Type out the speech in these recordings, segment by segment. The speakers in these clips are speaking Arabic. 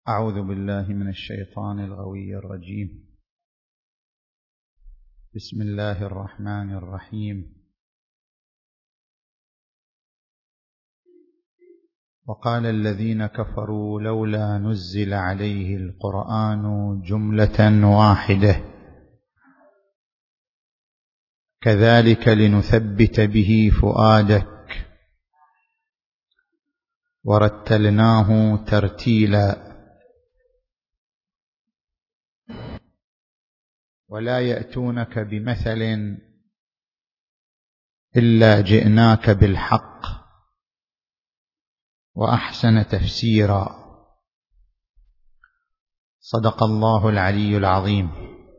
أعوذ بالله من الشيطان الغوي الرجيم. بسم الله الرحمن الرحيم. وقال الذين كفروا لولا نزل عليه القرآن جملة واحدة كذلك لنثبت به فؤادك ورتلناه ترتيلا ولا يأتونك بمثل إلا جئناك بالحق وأحسن تفسيرا. صدق الله العلي العظيم.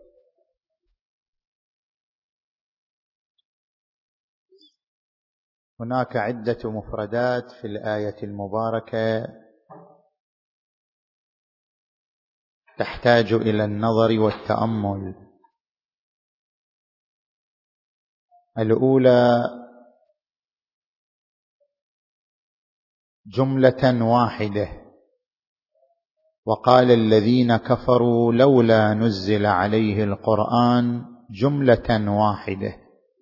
هناك عدة مفردات في الآية المباركة تحتاج إلى النظر والتأمل. الأولى جملة واحدة، وقال الذين كفروا لولا نزل عليه القرآن جملة واحدة.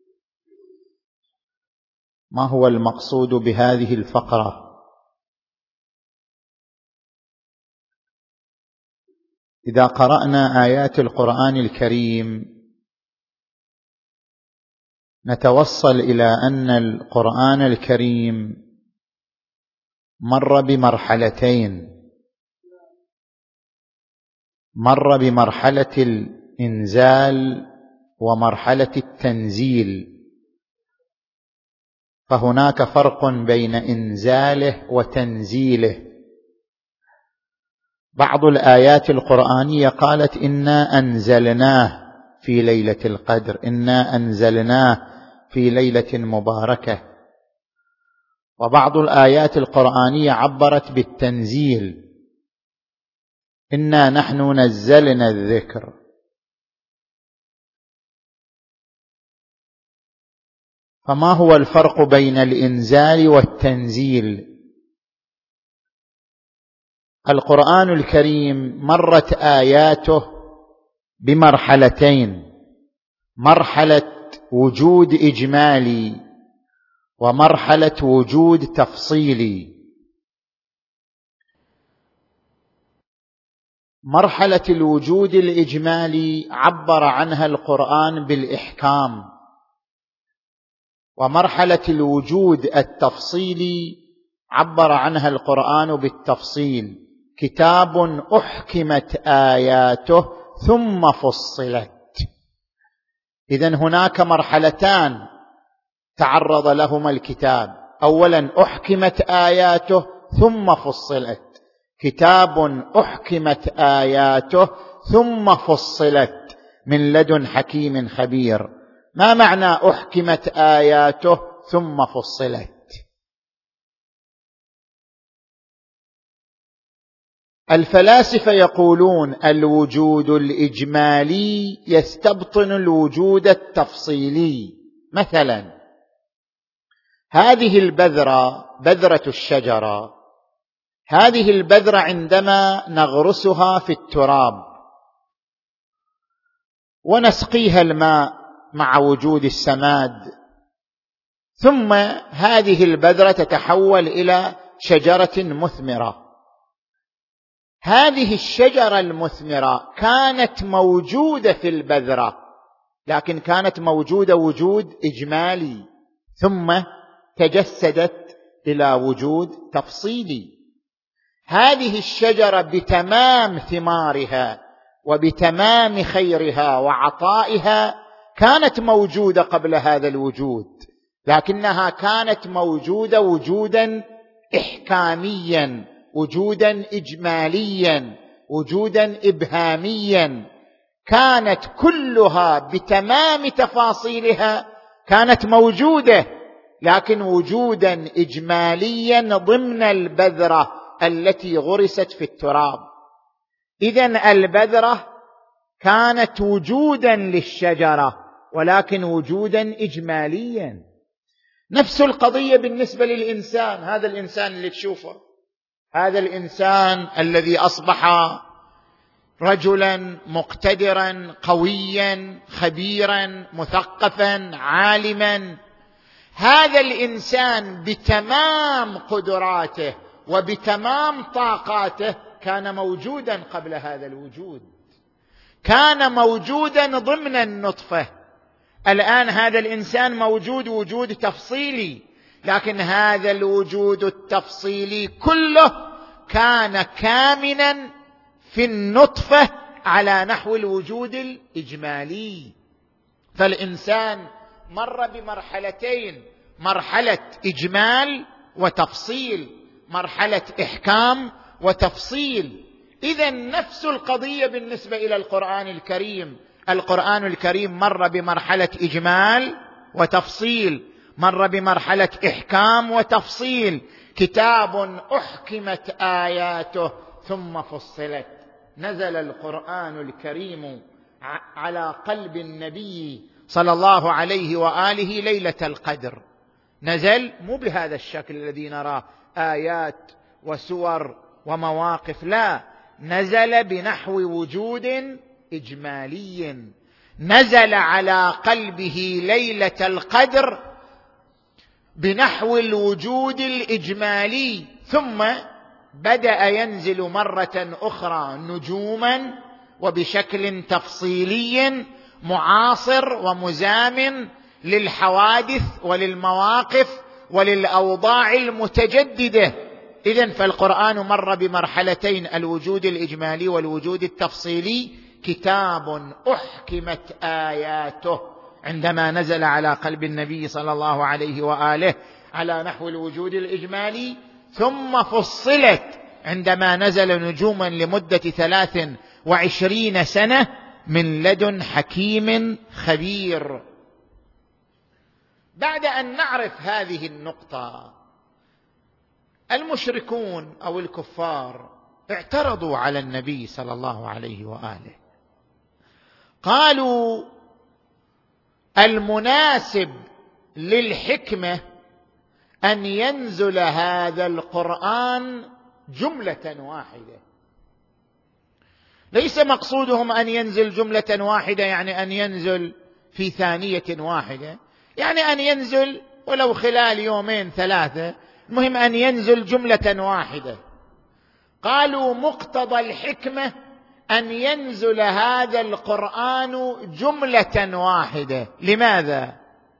ما هو المقصود بهذه الفقرة؟ إذا قرأنا آيات القرآن الكريم نتوصل إلى أن القرآن الكريم مر بمرحلتين: مر بمرحلة الإنزال ومرحلة التنزيل، فهناك فرق بين إنزاله وتنزيله. بعض الآيات القرآنية قالت إنا أنزلناه في ليلة القدر، إنا أنزلناه في ليلة مباركة. وبعض الآيات القرآنية عبرت بالتنزيل، إنا نحن نزلنا الذكر. فما هو الفرق بين الإنزال والتنزيل؟ القرآن الكريم مرت آياته بمرحلتين: مرحلة وجود إجمالي ومرحلة وجود تفصيلي. مرحلة الوجود الإجمالي عبر عنها القرآن بالإحكام، ومرحلة الوجود التفصيلي عبر عنها القرآن بالتفصيل: كتاب أحكمت آياته ثم فصلت. إذن هناك مرحلتان تعرض لهما الكتاب: أولا أحكمت آياته ثم فصلت. كتاب أحكمت آياته ثم فصلت من لدن حكيم خبير. ما معنى أحكمت آياته ثم فصلت؟ الفلاسفة يقولون الوجود الإجمالي يستبطن الوجود التفصيلي. مثلا هذه البذرة، بذرة الشجرة، هذه البذرة عندما نغرسها في التراب ونسقيها الماء مع وجود السماد، ثم هذه البذرة تتحول إلى شجرة مثمرة. هذه الشجرة المثمرة كانت موجودة في البذرة، لكن كانت موجودة وجود إجمالي، ثم تجسدت إلى وجود تفصيلي. هذه الشجرة بتمام ثمارها وبتمام خيرها وعطائها كانت موجودة قبل هذا الوجود، لكنها كانت موجودة وجودا إحكاميا، وجودا إجماليا، وجودا إبهاميا. كانت كلها بتمام تفاصيلها كانت موجودة، لكن وجودا إجماليا ضمن البذرة التي غرست في التراب. إذن البذرة كانت وجودا للشجرة، ولكن وجودا إجماليا. نفس القضية بالنسبة للإنسان. هذا الإنسان اللي تشوفه، هذا الإنسان الذي أصبح رجلا مقتدرا قويا خبيرا مثقفا عالما، هذا الإنسان بتمام قدراته وبتمام طاقاته كان موجودا قبل هذا الوجود، كان موجودا ضمن النطفة. الآن هذا الإنسان موجود وجود تفصيلي، لكن هذا الوجود التفصيلي كله كان كامنا في النطفة على نحو الوجود الإجمالي. فالإنسان مر بمرحلتين، مرحلة إجمال وتفصيل، مرحلة إحكام وتفصيل. إذن نفس القضية بالنسبة إلى القرآن الكريم. القرآن الكريم مر بمرحلة إجمال وتفصيل، مر بمرحلة إحكام وتفصيل، كتاب أحكمت آياته ثم فصلت. نزل القرآن الكريم على قلب النبي صلى الله عليه وآله ليلة القدر. نزل مو بهذا الشكل الذي نراه آيات وسور ومواقف، لا، نزل بنحو وجود إجمالي، نزل على قلبه ليلة القدر بنحو الوجود الإجمالي، ثم بدأ ينزل مرة أخرى نجوما وبشكل تفصيلي معاصر ومزامن للحوادث وللمواقف وللأوضاع المتجددة. إذن فالقرآن مر بمرحلتين، الوجود الإجمالي والوجود التفصيلي. كتاب أحكمت آياته عندما نزل على قلب النبي صلى الله عليه وآله على نحو الوجود الإجمالي، ثم فصلت عندما نزل نجوما لمدة 23 سنة من لدن حكيم خبير. بعد أن نعرف هذه النقطة، المشركون أو الكفار اعترضوا على النبي صلى الله عليه وآله، قالوا المناسب للحكمة أن ينزل هذا القرآن جملة واحدة. ليس مقصودهم أن ينزل جملة واحدة يعني أن ينزل في ثانية واحدة، يعني أن ينزل ولو خلال يومين ثلاثة، المهم أن ينزل جملة واحدة. قالوا مقتضى الحكمة أن ينزل هذا القرآن جملة واحدة. لماذا؟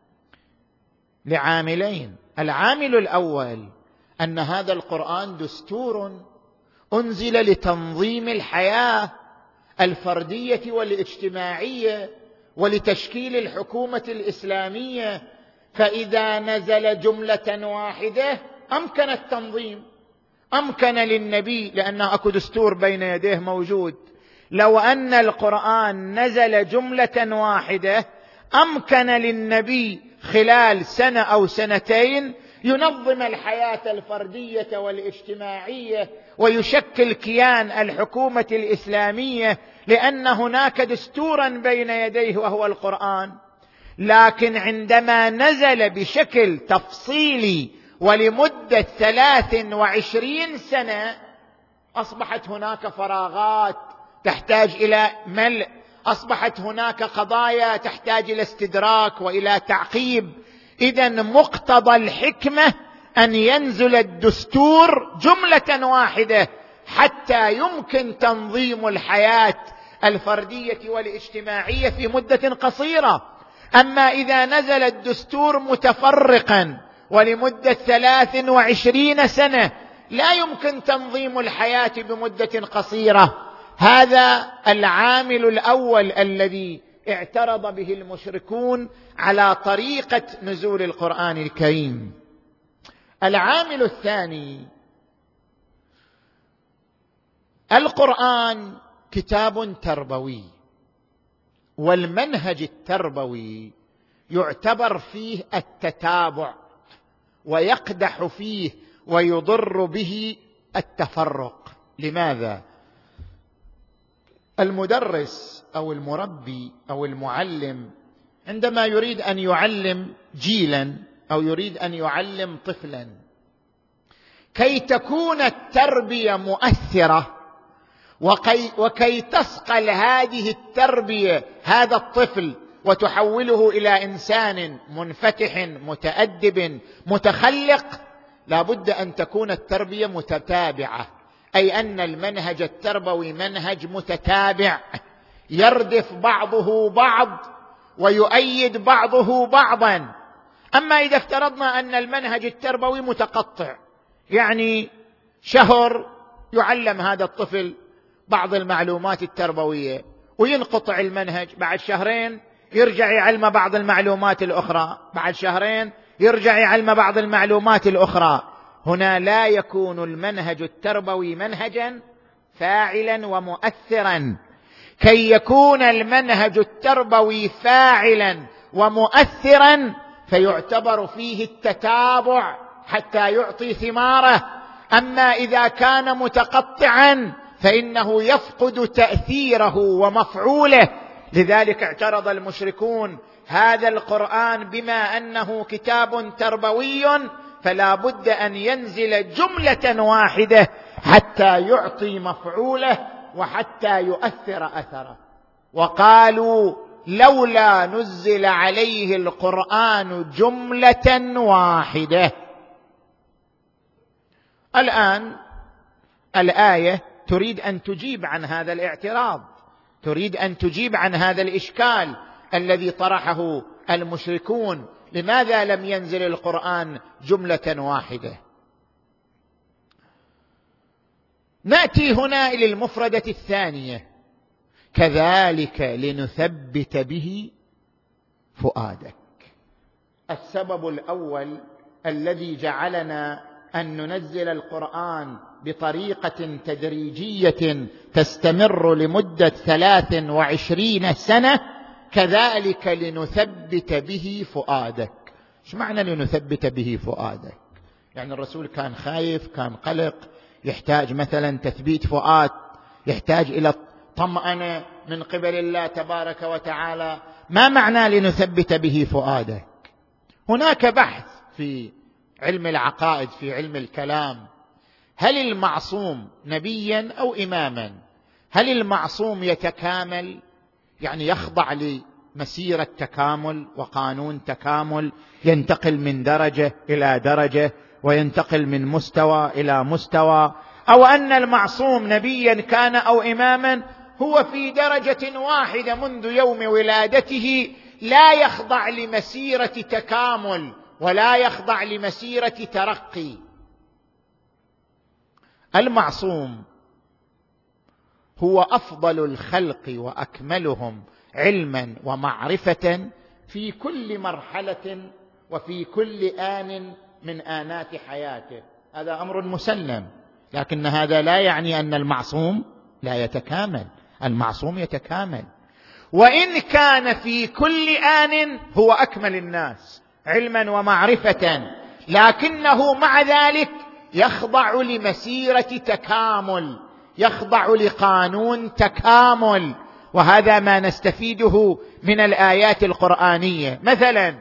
لعاملين. العامل الأول أن هذا القرآن دستور أنزل لتنظيم الحياة الفردية والاجتماعية ولتشكيل الحكومة الإسلامية، فإذا نزل جملة واحدة أمكن التنظيم، أمكن للنبي، لأنه أكو دستور بين يديه موجود. لو أن القرآن نزل جملة واحدة أمكن للنبي خلال سنة أو سنتين ينظم الحياة الفردية والاجتماعية ويشكل كيان الحكومة الإسلامية، لأن هناك دستورا بين يديه وهو القرآن. لكن عندما نزل بشكل تفصيلي ولمدة 23 سنة أصبحت هناك فراغات تحتاج إلى ملء، أصبحت هناك قضايا تحتاج إلى استدراك وإلى تعقيب. إذن مقتضى الحكمة أن ينزل الدستور جملة واحدة حتى يمكن تنظيم الحياة الفردية والاجتماعية في مدة قصيرة. أما إذا نزل الدستور متفرقا ولمدة 23 سنة لا يمكن تنظيم الحياة بمدة قصيرة. هذا العامل الأول الذي اعترض به المشركون على طريقة نزول القرآن الكريم. العامل الثاني، القرآن كتاب تربوي، والمنهج التربوي يعتبر فيه التتابع، ويقدح فيه ويضر به التفرق. لماذا؟ المدرس أو المربي أو المعلم عندما يريد أن يعلم جيلا أو يريد أن يعلم طفلا، كي تكون التربية مؤثرة وكي تصقل هذه التربية هذا الطفل وتحوله إلى إنسان منفتح متأدب متخلق، لا بد أن تكون التربية متتابعة، أي أن المنهج التربوي منهج متتابع يردف بعضه بعض ويؤيد بعضه بعضا. أما إذا افترضنا أن المنهج التربوي متقطع، يعني شهر يعلم هذا الطفل بعض المعلومات التربوية وينقطع المنهج، بعد شهرين يرجع يعلم بعض المعلومات الأخرى، بعد شهرين يرجع يعلم بعض المعلومات الأخرى، هنا لا يكون المنهج التربوي منهجا فاعلا ومؤثرا. كي يكون المنهج التربوي فاعلا ومؤثرا فيعتبر فيه التتابع حتى يعطي ثماره. أما إذا كان متقطعا فإنه يفقد تأثيره ومفعوله. لذلك اعترض المشركون هذا القرآن بما أنه كتاب تربوي فلا بد أن ينزل جملة واحدة حتى يعطي مفعوله وحتى يؤثر أثره. وقالوا لولا نزل عليه القرآن جملة واحدة. الآن الآية تريد أن تجيب عن هذا الاعتراض، تريد أن تجيب عن هذا الإشكال الذي طرحه المشركون، لماذا لم ينزل القرآن جملة واحدة؟ نأتي هنا إلى المفردة الثانية، كذلك لنثبت به فؤادك. السبب الأول الذي جعلنا أن ننزل القرآن بطريقة تدريجية تستمر لمدة 23 سنة، كذلك لنثبت به فؤادك. ايش معنى لنثبت به فؤادك؟ يعني الرسول كان خايف، كان قلق، يحتاج مثلا تثبيت فؤاد، يحتاج إلى طمأنة من قبل الله تبارك وتعالى. ما معنى لنثبت به فؤادك؟ هناك بحث في علم العقائد، في علم الكلام، هل المعصوم نبيا أو إماما؟ هل المعصوم يتكامل، يعني يخضع لمسيرة تكامل وقانون تكامل، ينتقل من درجة إلى درجة وينتقل من مستوى إلى مستوى، أو أن المعصوم نبيا كان أو إماما هو في درجة واحدة منذ يوم ولادته لا يخضع لمسيرة تكامل ولا يخضع لمسيرة ترقي؟ المعصوم هو أفضل الخلق وأكملهم علما ومعرفة في كل مرحلة وفي كل آن من آنات حياته، هذا أمر مسلم. لكن هذا لا يعني أن المعصوم لا يتكامل، المعصوم يتكامل، وإن كان في كل آن هو أكمل الناس علما ومعرفة، لكنه مع ذلك يخضع لمسيرة تكامل، يخضع لقانون تكامل. وهذا ما نستفيده من الآيات القرآنية. مثلا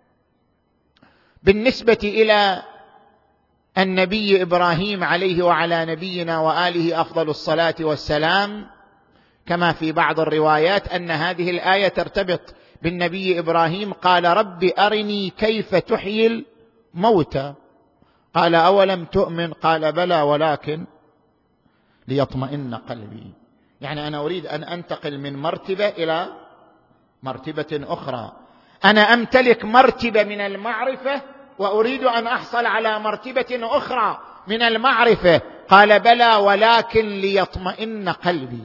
بالنسبة إلى النبي إبراهيم عليه وعلى نبينا وآله أفضل الصلاة والسلام، كما في بعض الروايات أن هذه الآية ترتبط بالنبي إبراهيم. قال رب أرني كيف تحيي الموتى، قال أولم تؤمن، قال بلى ولكن ليطمئن قلبي. يعني أنا أريد أن أنتقل من مرتبة إلى مرتبة أخرى، أنا أمتلك مرتبة من المعرفة وأريد أن أحصل على مرتبة أخرى من المعرفة، قال بلى ولكن ليطمئن قلبي.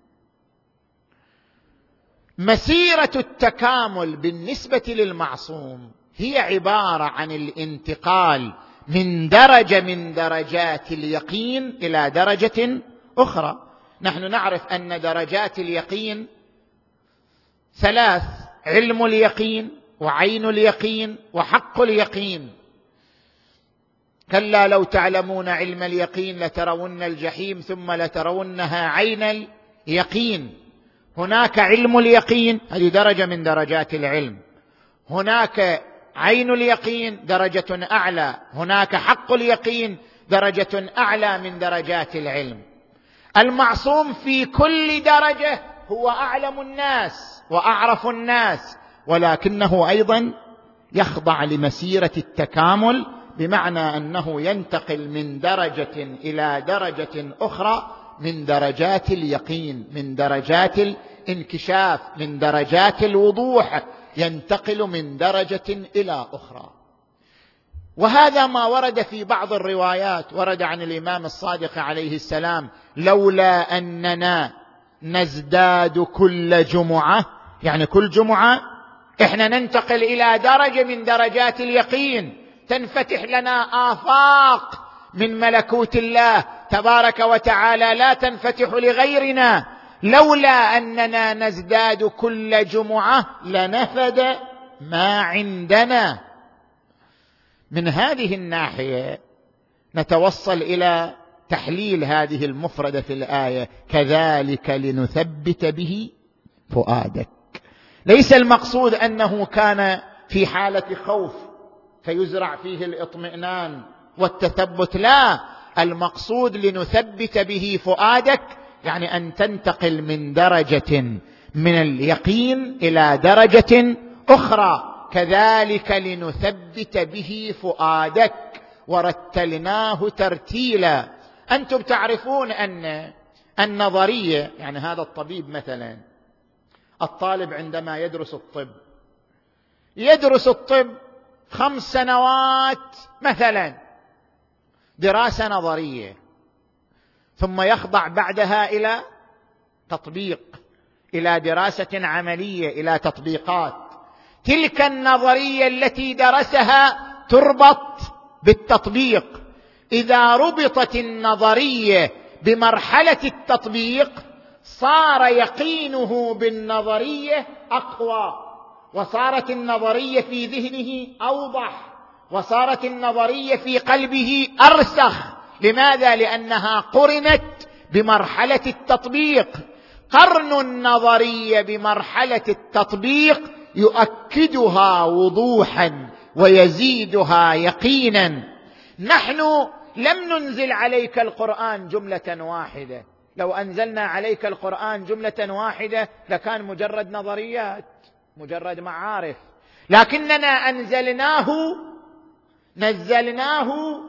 مسيرة التكامل بالنسبة للمعصوم هي عبارة عن الانتقال من درجة من درجات اليقين إلى درجة أخرى. نحن نعرف أن درجات اليقين 3: علم اليقين وعين اليقين وحق اليقين. كلا لو تعلمون علم اليقين لترون الجحيم ثم لترونها عين اليقين. هناك علم اليقين، هذه درجة من درجات العلم. هناك عين اليقين درجة أعلى. هناك حق اليقين درجة أعلى من درجات العلم. المعصوم في كل درجة هو أعلم الناس وأعرف الناس، ولكنه أيضا يخضع لمسيرة التكامل، بمعنى أنه ينتقل من درجة إلى درجة أخرى من درجات اليقين، من درجات الانكشاف، من درجات الوضوح، ينتقل من درجة إلى أخرى. وهذا ما ورد في بعض الروايات. ورد عن الإمام الصادق عليه السلام: لولا أننا نزداد كل جمعة، يعني كل جمعة إحنا ننتقل إلى درجة من درجات اليقين، تنفتح لنا آفاق من ملكوت الله تبارك وتعالى لا تنفتح لغيرنا. لولا أننا نزداد كل جمعة لنفد ما عندنا. من هذه الناحية نتوصل إلى تحليل هذه المفردة في الآية: كذلك لنثبت به فؤادك. ليس المقصود أنه كان في حالة خوف فيزرع فيه الإطمئنان والتثبت، لا، المقصود لنثبت به فؤادك، يعني أن تنتقل من درجة من اليقين إلى درجة أخرى. كذلك لنثبت به فؤادك ورتلناه ترتيلا. أنتم تعرفون أن النظرية، يعني هذا الطبيب مثلا، الطالب عندما يدرس الطب 5 سنوات مثلا دراسة نظرية، ثم يخضع بعدها إلى تطبيق، إلى دراسة عملية، إلى تطبيقات. تلك النظرية التي درسها تربط بالتطبيق. إذا ربطت النظرية بمرحلة التطبيق صار يقينه بالنظرية أقوى، وصارت النظرية في ذهنه أوضح، وصارت النظرية في قلبه أرسخ. لماذا؟ لأنها قرنت بمرحلة التطبيق. قرن النظرية بمرحلة التطبيق يؤكدها وضوحا ويزيدها يقينا. نحن لم ننزل عليك القرآن جملة واحدة. لو أنزلنا عليك القرآن جملة واحدة لكان مجرد نظريات، مجرد معارف، لكننا نزلناه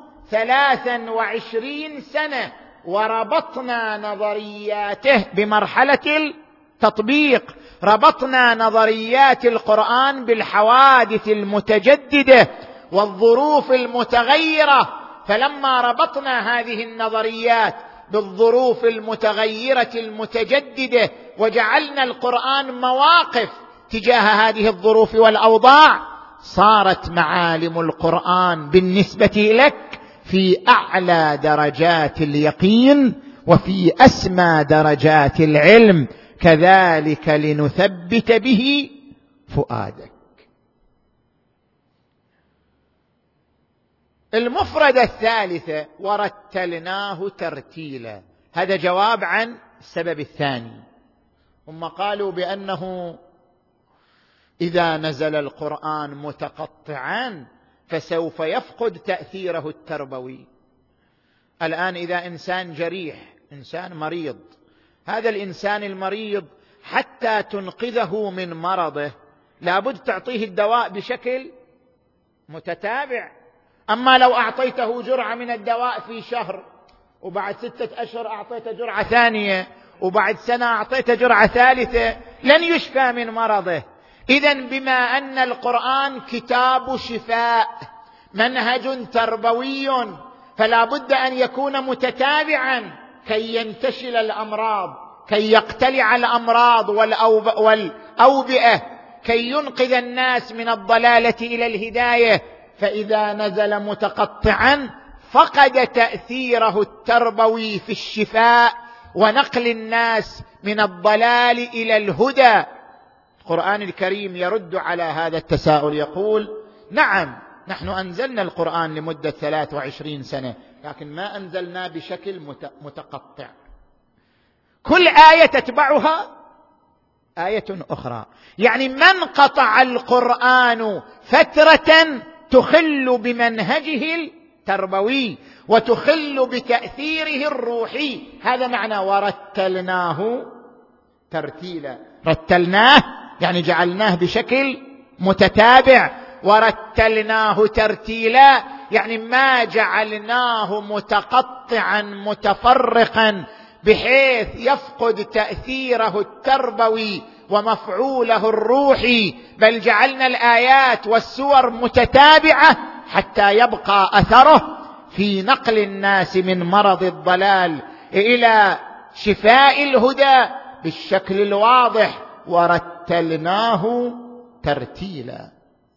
23 سنة، وربطنا نظرياته بمرحلة التطبيق. ربطنا نظريات القرآن بالحوادث المتجددة والظروف المتغيرة، فلما ربطنا هذه النظريات بالظروف المتغيرة المتجددة وجعلنا القرآن مواقف تجاه هذه الظروف والأوضاع، صارت معالم القرآن بالنسبة لك في أعلى درجات اليقين وفي أسمى درجات العلم. كذلك لنثبت به فؤادك. المفردة الثالثة: ورتلناه ترتيلا. هذا جواب عن السبب الثاني. هم قالوا بأنه إذا نزل القرآن متقطعا فسوف يفقد تأثيره التربوي. الآن إذا إنسان جريح، إنسان مريض، هذا الإنسان المريض حتى تنقذه من مرضه لابد تعطيه الدواء بشكل متتابع. أما لو أعطيته جرعة من الدواء في شهر، وبعد 6 أشهر أعطيته جرعة ثانية، وبعد سنة أعطيته جرعة ثالثة، لن يشفى من مرضه. إذن بما أن القرآن كتاب شفاء، منهج تربوي، فلا بد أن يكون متتابعا كي ينتشل الأمراض، كي يقتلع الأمراض والأوبئة، كي ينقذ الناس من الضلالة إلى الهداية. فإذا نزل متقطعا فقد تأثيره التربوي في الشفاء ونقل الناس من الضلال إلى الهدى. القرآن الكريم يرد على هذا التساؤل، يقول: نعم، نحن أنزلنا القرآن لمدة 23 سنة، لكن ما أنزلنا بشكل متقطع. كل آية تتبعها آية أخرى. يعني من قطع القرآن فترة تخل بمنهجه التربوي وتخل بتأثيره الروحي. هذا معنى ورتلناه ترتيلا. رتلناه يعني جعلناه بشكل متتابع، ورتلناه ترتيلا يعني ما جعلناه متقطعا متفرقا بحيث يفقد تأثيره التربوي ومفعوله الروحي، بل جعلنا الآيات والسور متتابعة حتى يبقى أثره في نقل الناس من مرض الضلال إلى شفاء الهدى بالشكل الواضح. ورتلناه ترتيلا.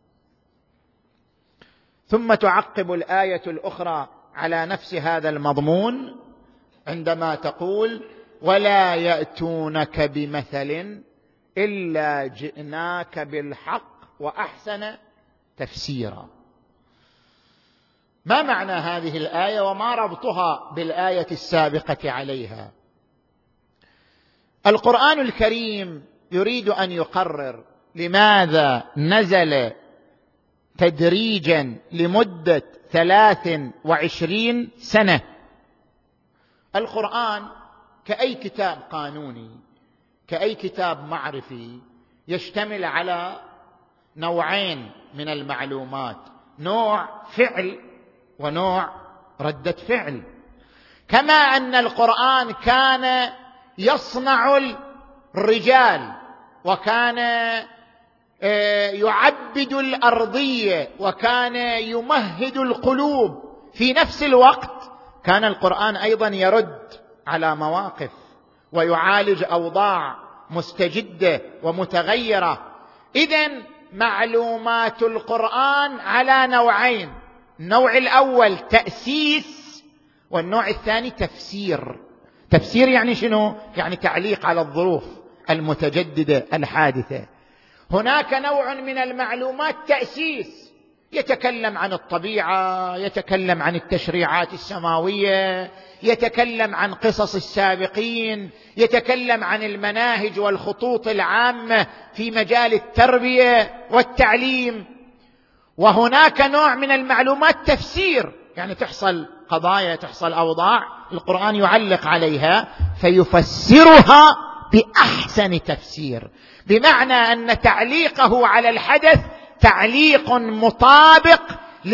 ثم تعقب الآية الأخرى على نفس هذا المضمون عندما تقول ولا يأتونك بمثل إلا جئناك بالحق وأحسن تفسيرا. ما معنى هذه الآية وما ربطها بالآية السابقة عليها؟ القرآن الكريم يريد أن يقرر لماذا نزل تدريجا لمدة 23 سنة. القرآن كأي كتاب قانوني، كأي كتاب معرفي، يشتمل على نوعين من المعلومات: نوع فعل ونوع ردة فعل. كما أن القرآن كان يصنع الرجال وكان يعبد الأرضية وكان يمهد القلوب، في نفس الوقت كان القرآن أيضا يرد على مواقف ويعالج أوضاع مستجدة ومتغيرة. إذن معلومات القرآن على نوعين: النوع الأول تأسيس، والنوع الثاني تفسير. تفسير يعني شنو؟ يعني تعليق على الظروف المتجددة الحادثة. هناك نوع من المعلومات تأسيس، يتكلم عن الطبيعة، يتكلم عن التشريعات السماوية، يتكلم عن قصص السابقين، يتكلم عن المناهج والخطوط العامة في مجال التربية والتعليم. وهناك نوع من المعلومات تفسير، يعني تحصل قضايا، تحصل أوضاع، القرآن يعلق عليها فيفسرها بأحسن تفسير، بمعنى أن تعليقه على الحدث تعليق مطابق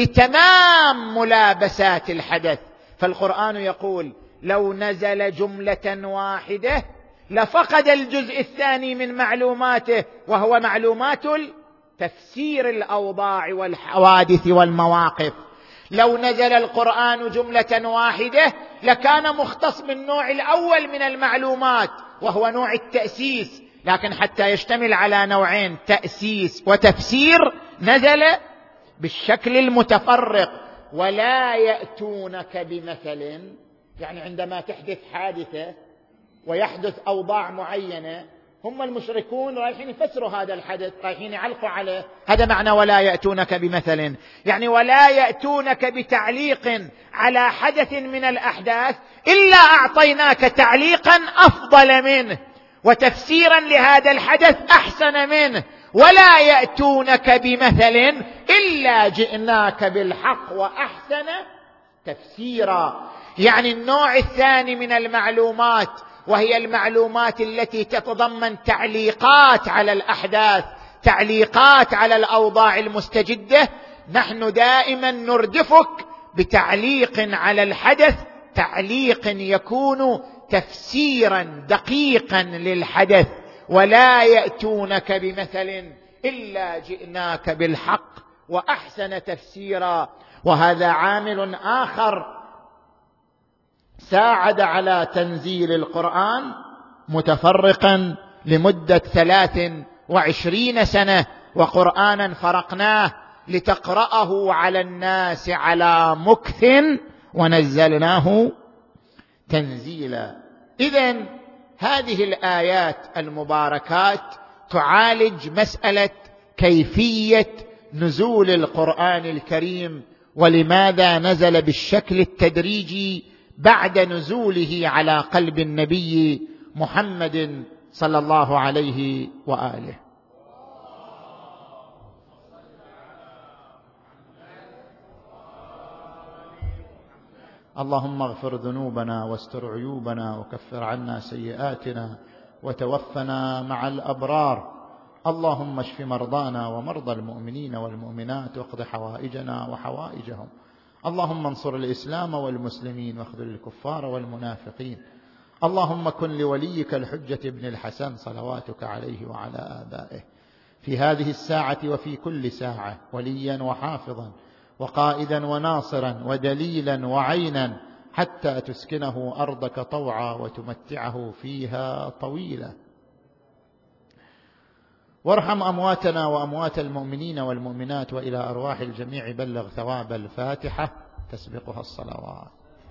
لتمام ملابسات الحدث. فالقرآن يقول لو نزل جملة واحدة لفقد الجزء الثاني من معلوماته، وهو معلومات تفسير الأوضاع والحوادث والمواقف. لو نزل القرآن جملة واحدة لكان مختص بالنوع الأول من المعلومات وهو نوع التأسيس، لكن حتى يشتمل على نوعين تأسيس وتفسير نزل بالشكل المتفرق. ولا يأتونك بمثل، يعني عندما تحدث حادثة ويحدث أوضاع معينة، هم المشركون رايحين يفسروا هذا الحدث، رايحين يعلقوا عليه. هذا معنى ولا يأتونك بمثل، يعني ولا يأتونك بتعليق على حدث من الأحداث إلا أعطيناك تعليقا أفضل منه وتفسيرا لهذا الحدث أحسن منه. ولا يأتونك بمثل إلا جئناك بالحق وأحسن تفسيرا. يعني النوع الثاني من المعلومات، وهي المعلومات التي تتضمن تعليقات على الأحداث، تعليقات على الأوضاع المستجدة، نحن دائما نردفك بتعليق على الحدث، تعليق يكون تفسيرا دقيقا للحدث. ولا يأتونك بمثل إلا جئناك بالحق وأحسن تفسيرا. وهذا عامل آخر ساعد على تنزيل القرآن متفرقا لمدة 23 سنة، وقرآنا فرقناه لتقرأه على الناس على مكث ونزلناه تنزيلا. إذن هذه الآيات المباركات تعالج مسألة كيفية نزول القرآن الكريم، ولماذا نزل بالشكل التدريجي بعد نزوله على قلب النبي محمد صلى الله عليه وآله. اللهم اغفر ذنوبنا واستر عيوبنا وكفر عنا سيئاتنا وتوفنا مع الأبرار. اللهم اشف مرضانا ومرضى المؤمنين والمؤمنات واقض حوائجنا وحوائجهم. اللهم انصر الإسلام والمسلمين واخذل الكفار والمنافقين. اللهم كن لوليك الحجة بن الحسن صلواتك عليه وعلى آبائه في هذه الساعة وفي كل ساعة وليا وحافظا وقائدا وناصرا ودليلا وعينا حتى تسكنه أرضك طوعا وتمتعه فيها طويلا. وارحم أمواتنا وأموات المؤمنين والمؤمنات، وإلى أرواح الجميع بلغ ثواب الفاتحة تسبقها الصلوات.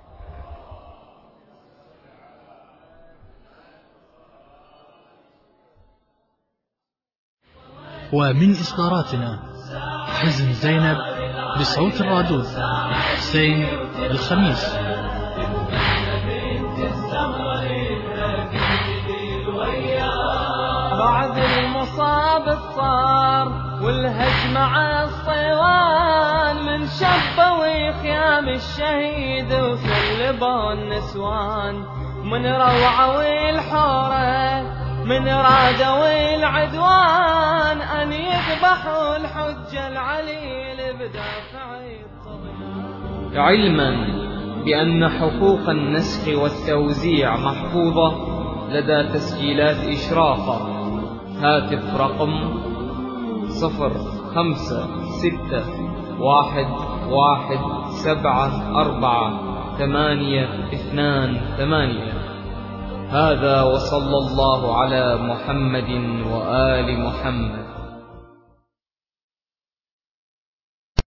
ومن إصداراتنا حزن زينب بصوت الرادود حسين الخميس. بعد المصاب صار والهجم على الصيوان، من شبوا خيام الشهيد وسلبوا النسوان، من روعوا الحورة من رادوا العدوان، أن يذبحوا الحجة العليل بدافع الطغيان. علما بأن حقوق النسخ والتوزيع محفوظة لدى تسجيلات إشرافة. هاتف رقم 0561174828. هذا وصلى الله على محمد وآل محمد.